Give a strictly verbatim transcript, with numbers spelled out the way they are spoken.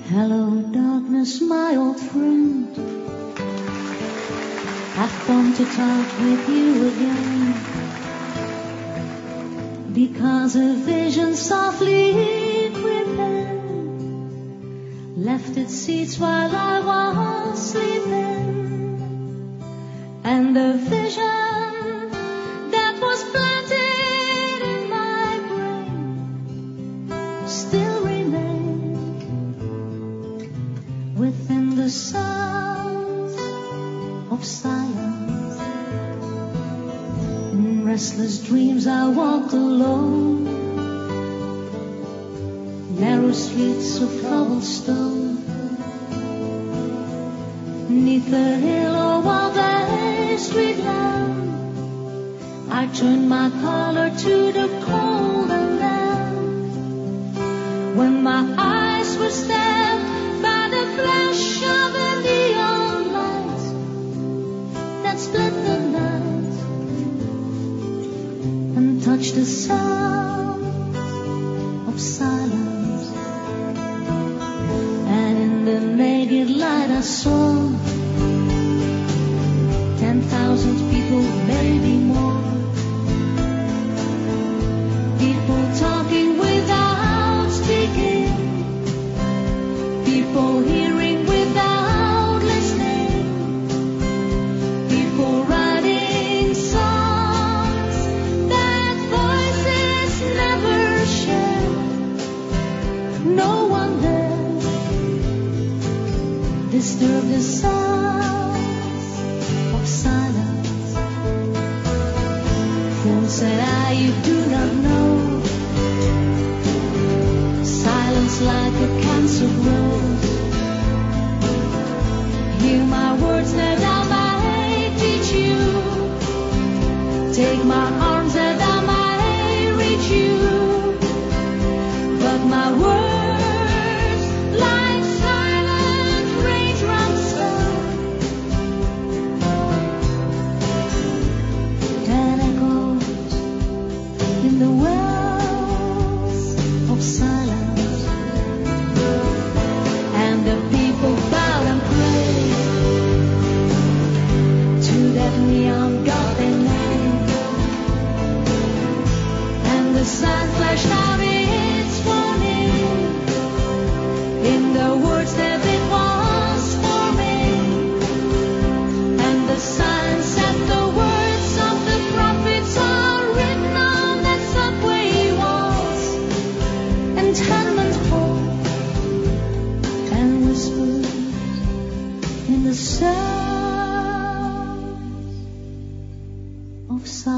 Hello, darkness, my old friend. I've come to talk with you again, because a vision softly creeping left its seeds while I was sleeping, and the vision that was planted in my brain still remains within the sounds of silence. In restless dreams I walked alone, narrow streets of cobblestone, neath the hill or Walden street lamp. I turned my collar to the cold and damp, when my eyes were stabbed by the flash of a neon light that split the night and touched the sound of silence. And in the naked light I saw ten thousand people, maybe more, people talking without speaking, people hearing without listening, people writing songs that voices never share. No one there disturbed the sounds of silence. Then said I, you do not know, silence like a cancer grows. Hear my words that I might teach you, take my arms that I might reach you, but my words like silent raindrops that echoes in the wells of silence. And the people bowed and prayed to that neon god they made, and the sun flashed out its warning in the words that it was forming, and the sun said the words of the prophets are written on that subway walls and tenement halls, and whispered in the sound of silence.